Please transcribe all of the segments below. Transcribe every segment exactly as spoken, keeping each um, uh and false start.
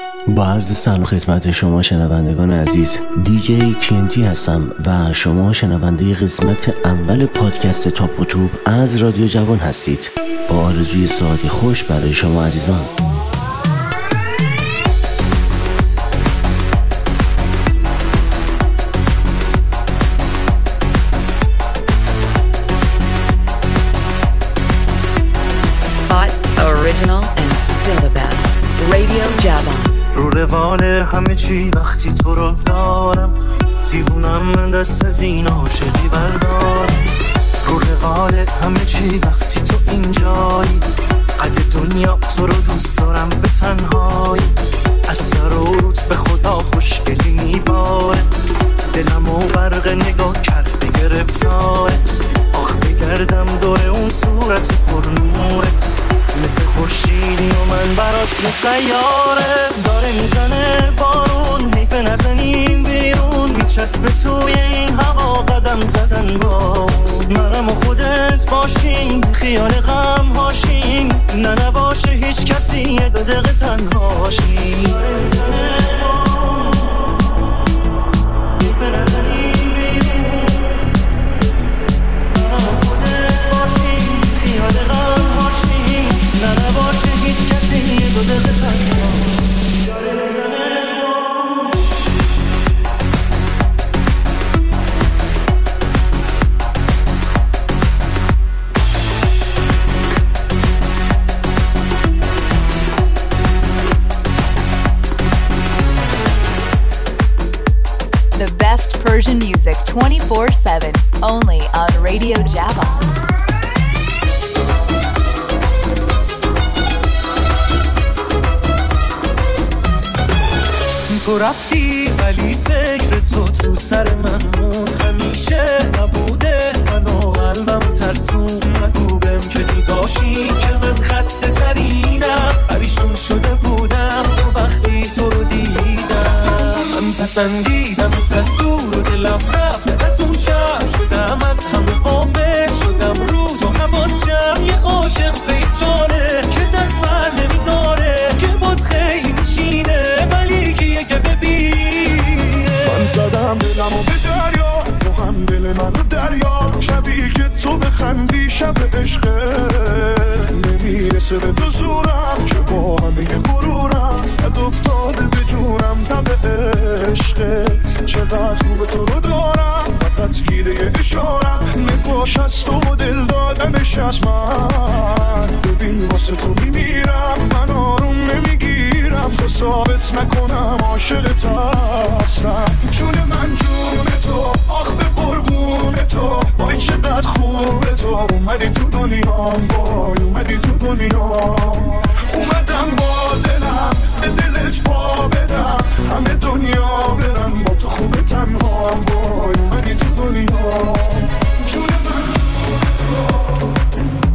با عرض سلام خدمت شما شنوندگان عزیز، دیجی تی ان تی هستم و شما شنونده قسمت اول پادکست تاپ و توپ از رادیو جوان هستید. با آرزوی ساعت خوش برای شما عزیزان. Original and still the best. Radio Java. رو روال همه چی وقتی تو رو دارم، دیوونم من دست از این عاشقی بردارم. رو روال همه چی وقتی تو اینجایی، قد دنیا تو رو دوست دارم به تنهایی. از سر و روت به خدا خوشگلی میباره، دلمو برق نگاه کرده گرفتاره. آخ بگردم دور اون صورت پر نورت، مثل خورشیدی و من برات مثل سیاره. داره میزنه بارون، حیف نزنیم بیرون، میچسبه توی این هوا قدم زدن بود. منم و خودت باشیم، خیال غم هاشیم، نه نباشه هیچ کسی یه دو دقیقه تنهاشیم. داره میزنه بارون، حیف نزنیم بیرون، منم و خودت باشیم، خیال غم هاشیم، نه نباشه هیچ کسی یه دو دقیقه تنهاش. داره میزنه The best Persian music twenty-four seven, only on Radio Java. تو رفتی ولی فکر تو تو سر من مون، همیشه نبوده منو قلبم ترسون. نگو بهم که دیگاشی که من خسته ترینم، پریشون شده بودم تو وقتی تو رو دیدم. من پسندیدم از دور و دلم رفت از اون شب، شدم از همه قابل شدم رو تو حواسم. یه عاشق بیچاره که دست بر نمیداره، که بود خیلی میشینه ولی که که ببینه. من زدم دلمو به دریا، تو هم دل منو دریا. شبی که تو بخندی شب عشقه، نمیرسه به تو زورم که با همه غرورم اد افتاده به جونم تب عشقت. چقدر خوب تو رو دارم، فقط گیره اشارم، نگاش از تو و دل دادنش از من. ببین واسه تو میمیرم، من آروم نمیگیرم تا ثابت نکنم عاشقت هستم. جون من جون تو، آخ به قربون تو، وای چقدر خوبه تو. اومدی تو دنیام، وای اومدی تو دنیام. اومدم با دلم به دلت پا بدم، همه دنیا برم با تو خوبه تنهام. وای اومدی تو دنیام، جون من جون تو.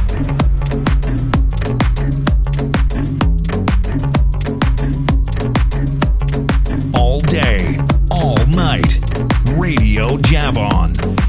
All day, all night, Radio Javon.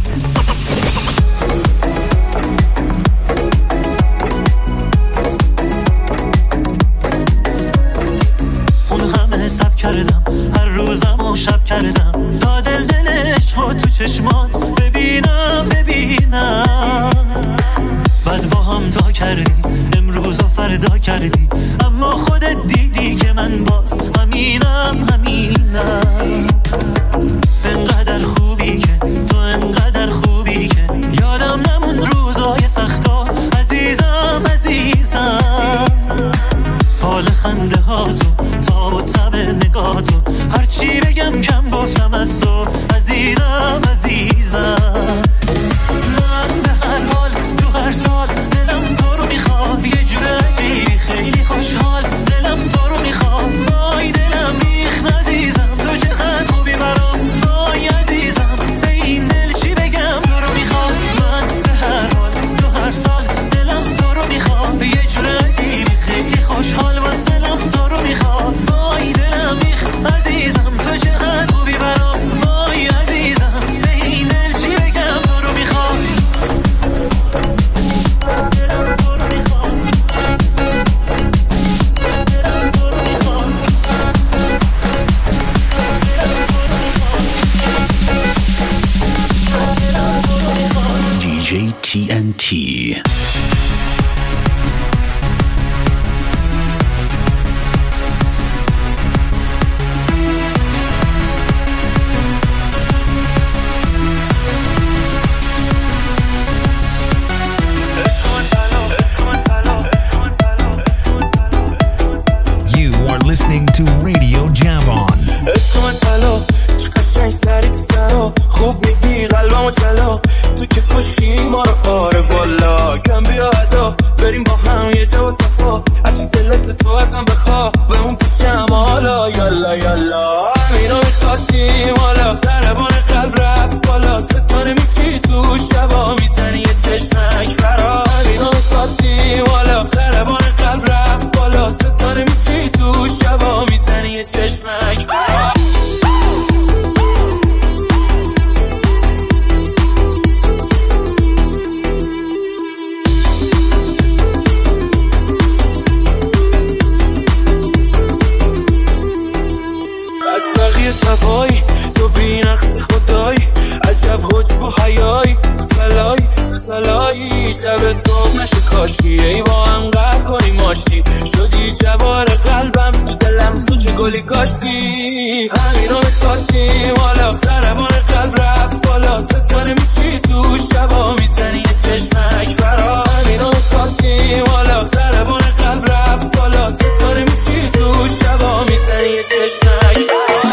اون همه سب کردم، هر روزم و شب کردم، تا دل دلش ها تو چشمات ببینم ببینم. بعد با هم تا کردی، امروز و فردا کردی، اما خودت دیدی که من باز همینم همینم. انقدر خوبی که تو، انقدر خوبی که یادم نمون روزای سختا. عزیزم عزیزم، حال خنده ها تو، تا و تب نگاه تو، هرچی بگم کم گفتم از تو. عزیزم عزیزم، من به هر حال تو هر سال دلم تو رو میخواد. یه جوره خیلی خوشحال یه چشمک صفایی تو بی نقص خدایی عجب حج با حیایی تو تلایی تو تلایی شب صبح نشه کاشتی ای با هم قهر کنی ماشتی شدی جوار قلبم تو دلم تو چه گلی کاشتی همین رو میخواستیم حالا ضربان قلب رفت بالا ستاره میشی تو شبا میزنی یه چشمک برا همین رو میخواستیم حالا ضربان قلب رفت بالا ستاره میشی تو شبا میزنی یه چشمک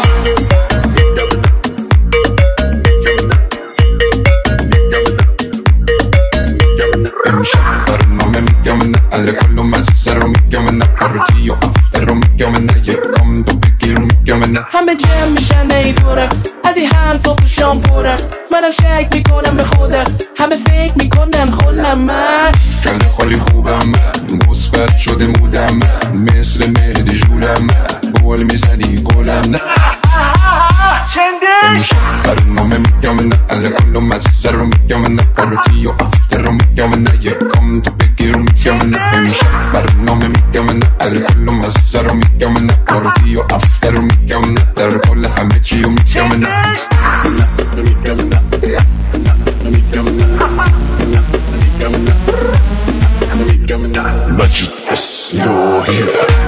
alle quello ma si sarò mica me ne farci io afterro mica me ne یک کام تو بگیر میگم نه همه جمع میشن نیفورم از این حرفا پوشام پورم منم شک میکنم به خودم همه فکر میکنم خودم من کله خالی خوبم من مثبت شده مودم من مثل مهدی جولم من گل میزنی گلم نه چندش برنامه میگم نه alle quello ma si sarò میگم نه farci io afterro میگم نه یک کام تو بگیر میگم نه برنامه میگم نه alle quello ma si sarò میگم نه farci io afterro میگم نه در کل همه چی رو میگم نه میگم نه میگم نه میگم نه مجید اسلوهی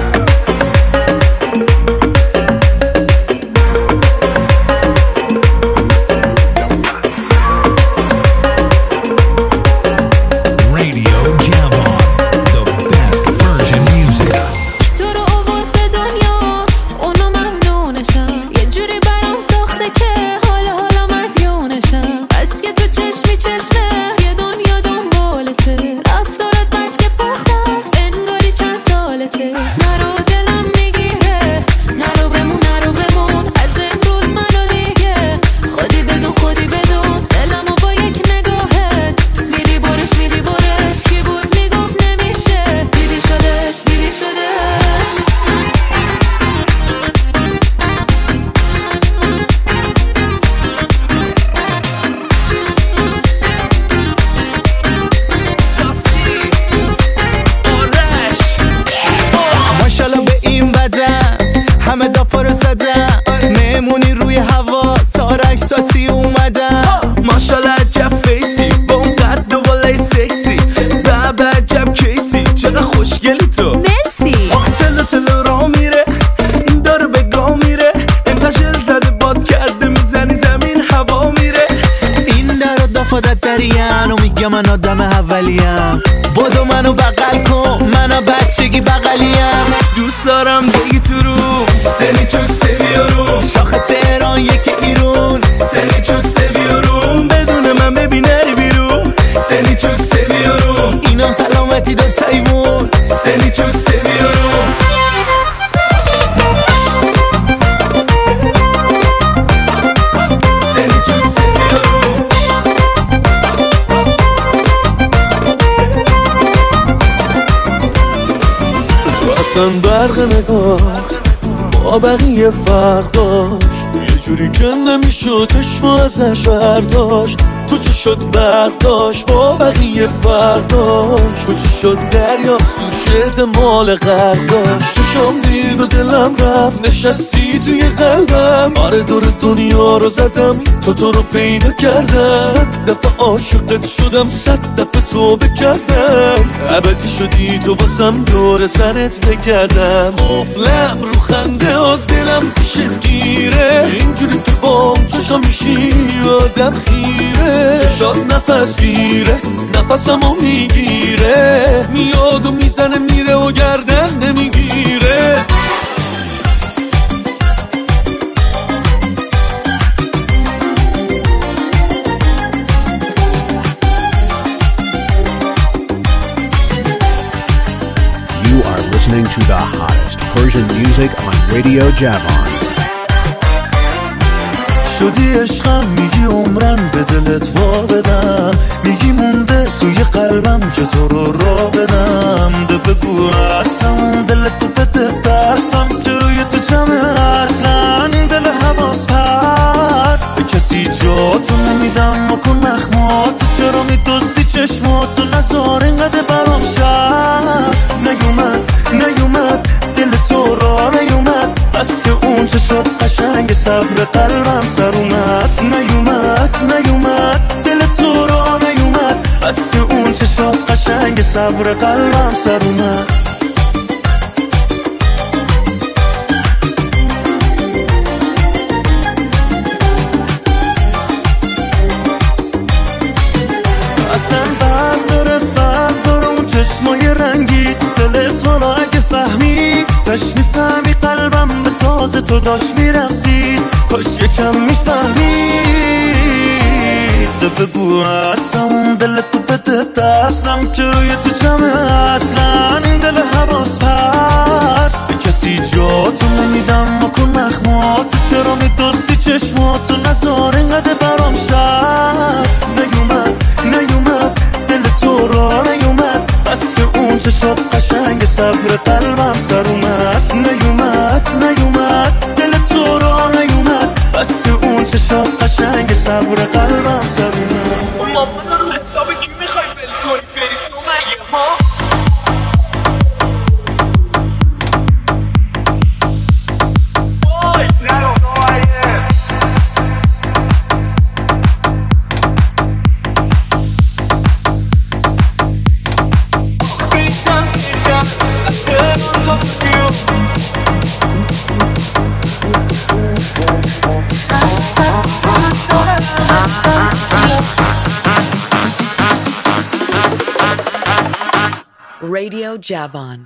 من آدم اولیم بدو منو بغل کن منو بچگی بغلیم دوست دارم بگی تو رو سنی چوک سویارو شاخ تهران یکی ایرون سنی چوک سویارو بدون من ببینه بیرون سنی چوک سویارو اینم سلامتی دو تایمون سنی چوک سویارو اصلا برق نگات با بقیه فرق داشت یه جوری که نمیشد چشم ازش برداشت تو چی شد برداشت با بقیه فرق داشت تو چی شد دریاست تو شت مال غرق داشت چشم دید و دلم رفت نشستی توی قلبم آره دور دنیا رو زدم تو تو رو پیدا کردم صد دفعه عاشقت شدم صد دفعه تو بکردم ابدی شدی تو واسم دور سرت بگردم قفلم رو خنده و دلم پیشت گیره اینجوری که بام چشم میشی آدم خیره چشات نفس گیره نفسمو میگیره میاد و میزنه میره و گردن نمیگیره You are listening to the hottest Persian music on Radio Javon. شدی عشقم میگی عمرن به دلت وا بدم میگی مونده توی قلبم که تو رو را بدم ده بگو هستم دلت تو بده دستم که روی تو جمعه اینقدر برام شد نیومد نیومد دل تو را نیومد بس که اون چه شد قشنگ صبر قلبم سر اومد نیومد نیومد دل تو را نیومد بس که اون چه شد قشنگ صبر قلبم سر اومد اصلا برداره برداره اون چشمای رنگی دلت حالا اگه فهمی داشت میفهمی قلبم به ساز تو داشت میرقصید کاش یکم میفهمی تو بگو هستم دلتو بده دستم که روی تو جمعه اصلا این دل حواس پرد به کسی جاتو نمیدم مکن نخمات چرا میدستی چشماتو نزار اینقدر برام شد نیومد نیومد دل تو را نیومد بس که اون چه شد قشنگ صبر قلبم سر اومد نیومد نیومد دل تو را نیومد بس که اون چه شد قشنگ صبر قلبم سر اومد مامان رو حساب کی میخوای بل کنی بریس نو مگه ها وای نرو Radio Javon.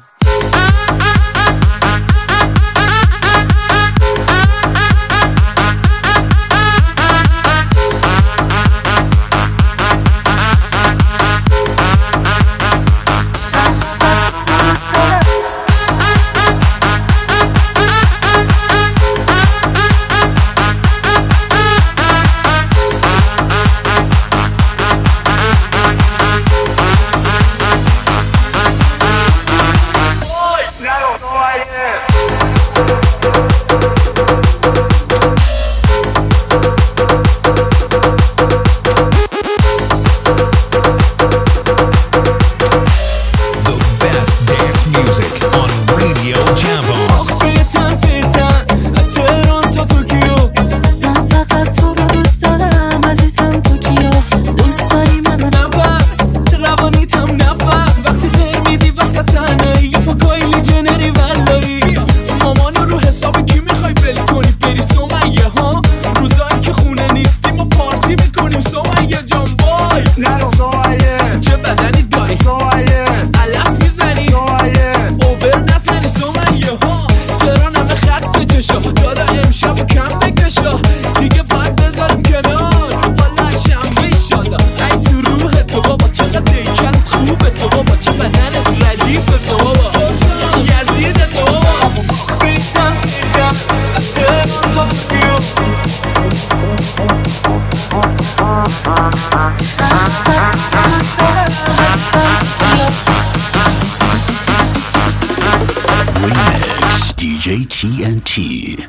D J T N T.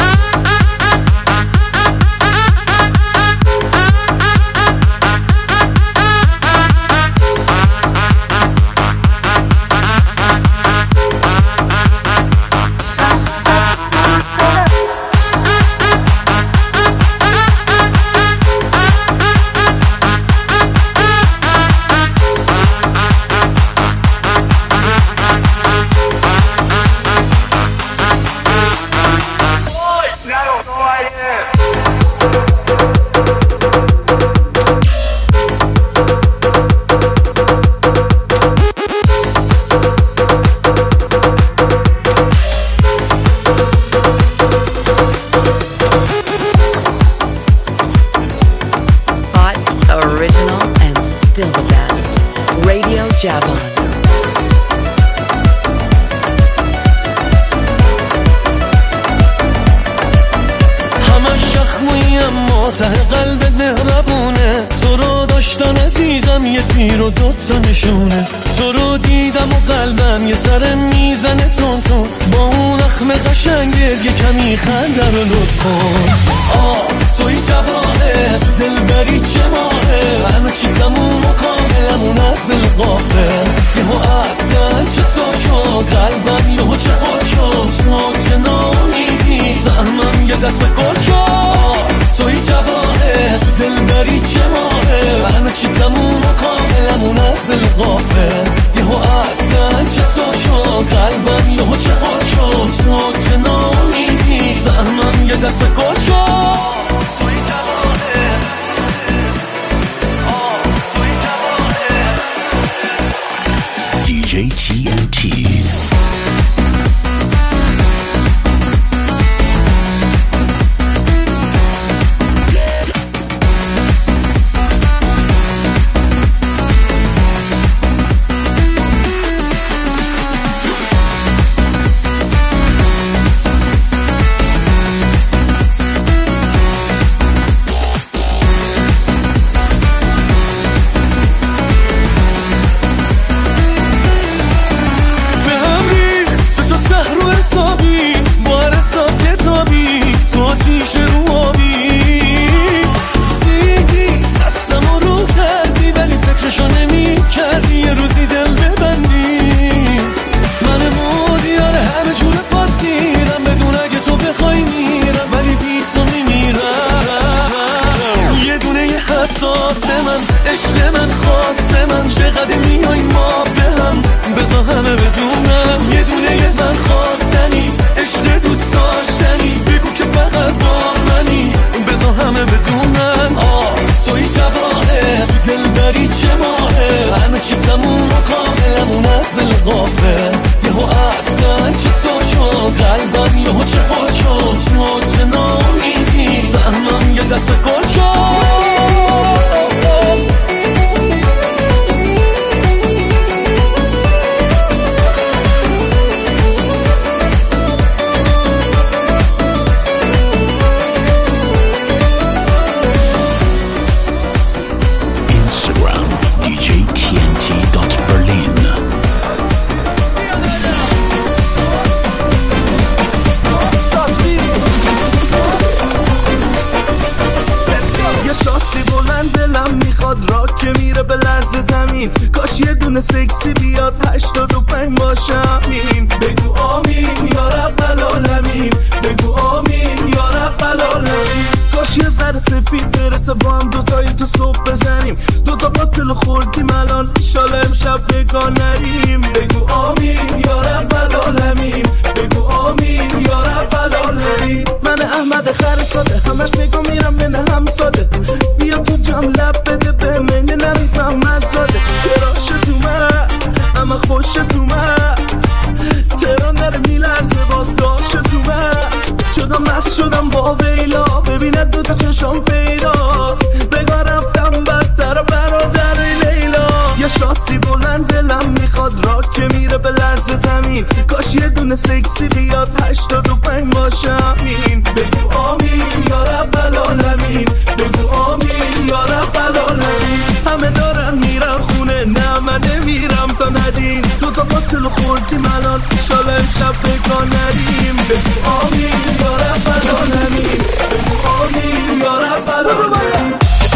Javon. همش شخمی اما ته قلبت مهربونه، تو رو داشتن عزیزم یه تیر و دوتا نشونه، تو رو دیدم و قلبم یه سر میزنه تون تون، با اون اخم قشنگت یه کمی خنده رو لطف کن. آه توی جواهر دلبری چه ماهه همه چی تموم و کاملمون از دل غافل یهو اصلا چطور شد قلبم یهو چه حال شد تو که نامیدی سهمم یه دست گل شد توی جواهر دلبری چه ماهه همه چی تموم و کاملمون از دل غافل یهو اصلا چطور شد قلبم یهو چه حال شد تو که نامیدی سهمم یه دست گل شد دی جی تی ان تی سکسی بیاد هشتاد و پنج باشم بگو آمین یا رب العالمین بگو آمین یا رب العالمین کاش یه ذره سفید برسه با هم دوتایی تو صبح بزنیم دوتا باطل خوردیم الان ایشالا امشب بگاه نریم بگو آمین یا رب العالمین بگو آمین یا رب العالمین من احمد خر ساده همش میگم میرم منه هم ساده بیا تو جام لب بده به منه نمید محمد زاده کراش تو من اما خوش تو من تران داره میلرزه باز داشت تو من چقدر مست شدم با ویلا ببینه دوتا چشم پیداست بگاه رفتم بدتر برادر لیلا یه شاسی بلند دلم میخواد راک که میره به لرز زمین کاش یه دونه سکسی بیاد هشتاد و پنج باشم بگو آمین یا رب العالمین بگو آمین یا رب العالمین همه دارن میرن خونه نه من نمیرم تا ندیم دوتا باطل خوردیم الان ایشالا امشب بگاه نریم بگو آمین یا رب العالمین بگو آمین یا رب العالمین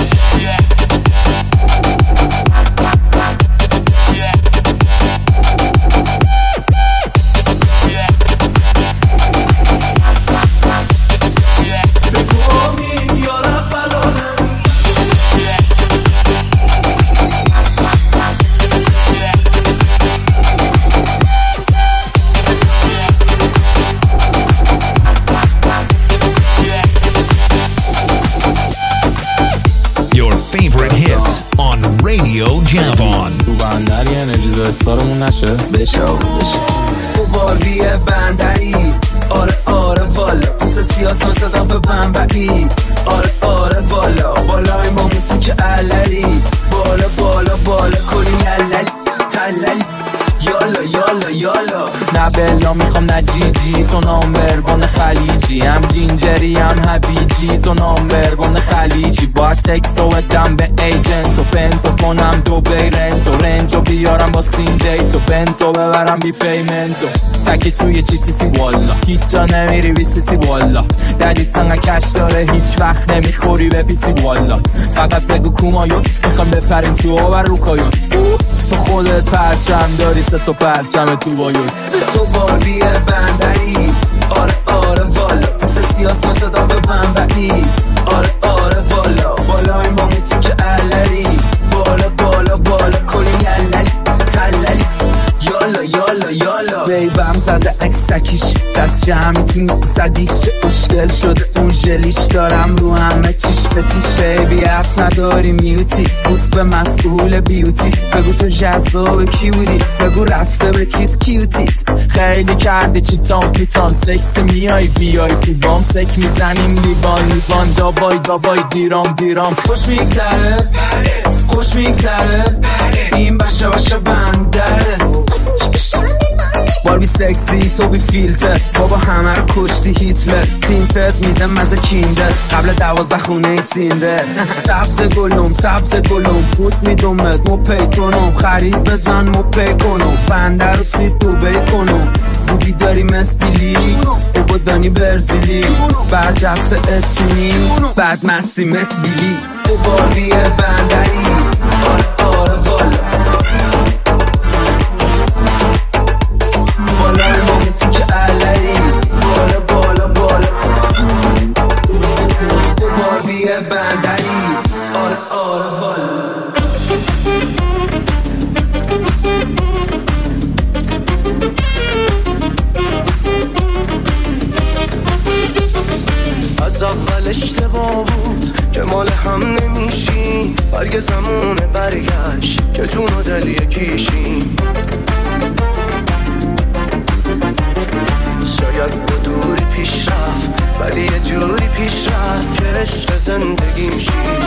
جوان تو بندری انرژی استارمون نشه بشه بشه باری بندری آره آره والا پس سیاس مثل دفع بمبئی آره آره والا بالای با موسیک علری بالا بالا بالا کلی لللی تللی یالا یالا یالا نه بلا میخوام نجیجی تو نامبرگون خلیجی هم جینجری هم هویجی تو نامبرگون خلیجی باید تکس و ادم به ایجنت و پنتو کنم دو بیرنت و رنجو بیارم با سین دیت و بنتو ببرم بی پیمنتو تکی توی چی سی سی والا هیچ جا نمیری بی سی سی والا دریت سنگه کش داره هیچ وقت نمیخوری به پی سی والا فقط بگو کومایوت میخوام بپریم تو آور رو کایوت تو خودت پرچم داری سه تا پرچم تو بایوت تو باربی بندری آره آره والا پس سیاس مثل دافه بنبعی آره آره والا بالای ما موسیک علری بالا بالا بالا کنی یللی تللی یالا یالا یالا بیبم زده عکس تکیش دست جمعی تو نقصدیش اشکل شده اون ژلیش دارم رو همه چیش فتیشه بی حرف نداری میوتی بوس به مسئول بیوتی بگو تو جذاب کی بودی بگو رفته به کیت کیوتیت خیلی کردی چیتان پیتان سکس میای وی آی پی بام سک میزنیم لیوان لیوان دابای دابای دیرام دیرام خوش میگذره خوش میگذره این بشه بشه بندره باربی سکسی تو بی فیلتر بابا همه رو کشتی هیتلر تینتت میده مزه کیندر قبل دوازه خونه سیندر سبز گلوم سبز گلوم بود میدومت مو پیتونم خرید بزن مو پی کنم بنده رو سی دوبه کنم بودی داری مسبیلی او بودانی برزیلی برجست اسکینی بعد مستی مسبیلی تو باربی بندری آره آره والا بالای ما موسیک علری بالا بالا بالا باربی بندری آره آره والا از اول اشتباه بود که مال هم نمیشیم برگ زمونه برگشت که جون و دل یکیشیم شاید با دوری پیش رفت ولی یه جوری پیش رفت که عشق زندگیم شیم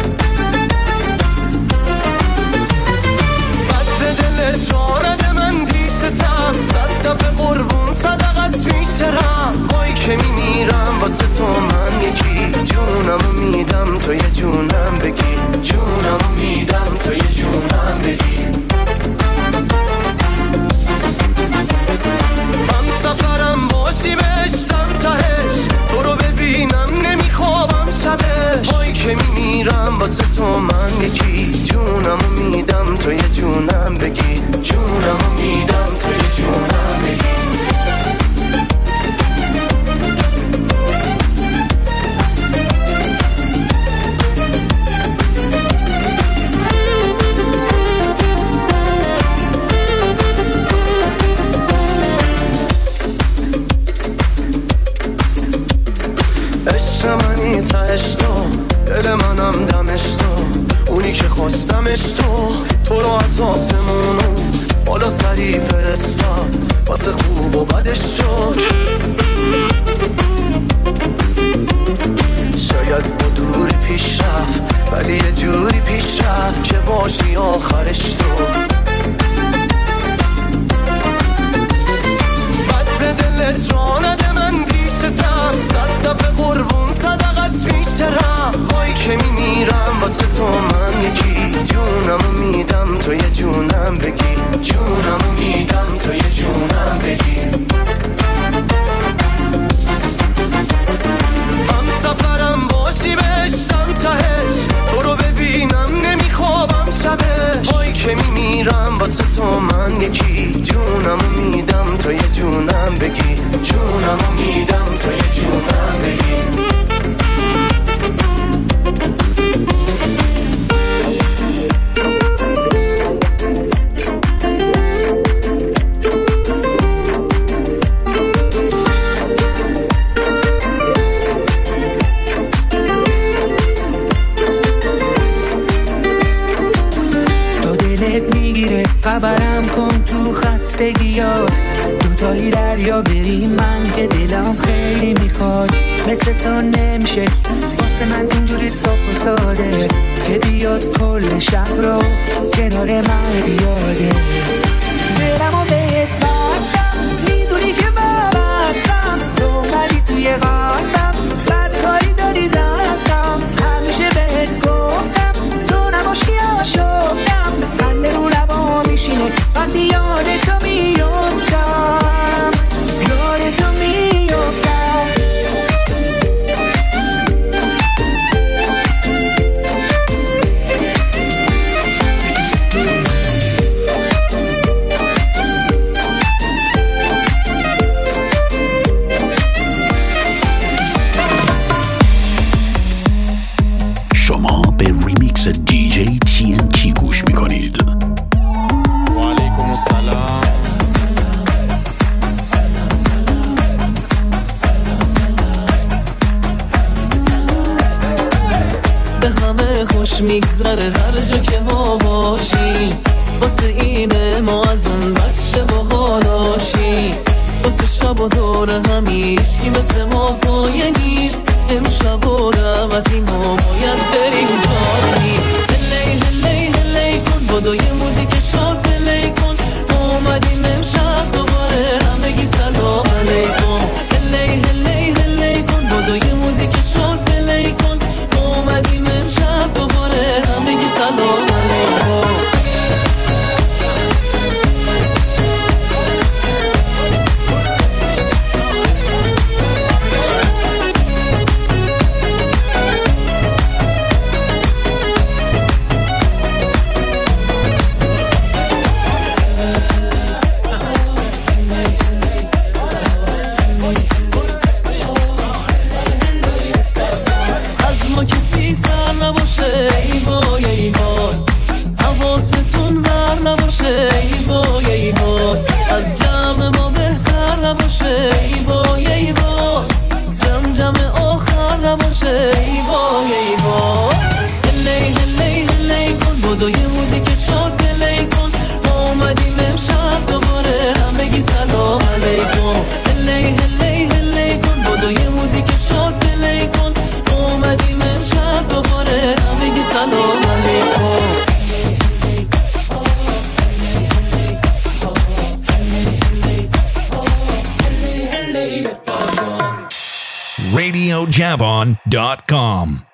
بد دلت رانده من پیشتم صد دفعه قربون صدقت میشرم وای که میمیرم واسه تو من یکی جونمو میدم تو یه جونم بگی جونمو میدم تو یه جونم بگی من سفرم باشی بشتم تهش تو رو ببینم نمیخوابم شبش وای که میمیرم واسه تو من یکی جونمو میدم تو یه جونم بگی جونمو میدم تو یه جونم بگی تهش تو دل منم دمش تو اونی که خواستمش تو تو رو از آسمونو بالا سری فرستاد واسه خوب و بدش شد شاید با دوری پیش رفت ولی یه جوری پیش رفت که باشی آخرش تو بد دلت رانده من پیشتم صد دفعه قربون صدقت میشرم وای که میمیرم واسه تو من یکی جونمو میدم تو یه جونم بگی جونمو میدم تو یه جونم بگی من سفرم باشی بشتم تهش تو رو ببینم نمیخوابم شبش وای که میمیرم واسه تو من یکی جونمو میدم تو یه جونم بگی جونمو میدم تو یه جونم بگی خبرم کن تو خستگیات دوتایی دریا بریم من که دلم خیلی میخواد مثل تو نمیشه واسه من اینجوری صاف و ساده که بیاد کل شب رو کنار من بیاده دلم و بهت بستم خوش میگذره هر جا که ما باشیم، واسه اینه ما از اون بچه باحالاشیم، واسه شب و دور همیشگی مثل ما پایه نیست، امشب و رمتی ما باید بریم جایی. هلی هلی هلی کن بدو یه موزیک شاد پلی کن، ما اومدیم امشب دوباره همگی سلام علیکم. هلی هلی هلی کن بدو یه موزیک شاد پلی کن، ما اومدیم امشب دوباره همگی سلام علیکم. حواستون بر نباشه ای وای ای وای، از جمع ما بهتر نباشه ای وای ای وای، جمع جمع آخر نباشه ای وای ای وای. هلی هلی هلی کن بدو یه موزیک شاد پلی کن، ما اومدیم امشب دوباره همگی سلام علیکم. هلی هلی هلی کن بدو یه موزیک شاد پلی کن، ما اومدیم امشب دوباره همگی سلام علیکم. radio jabon dot com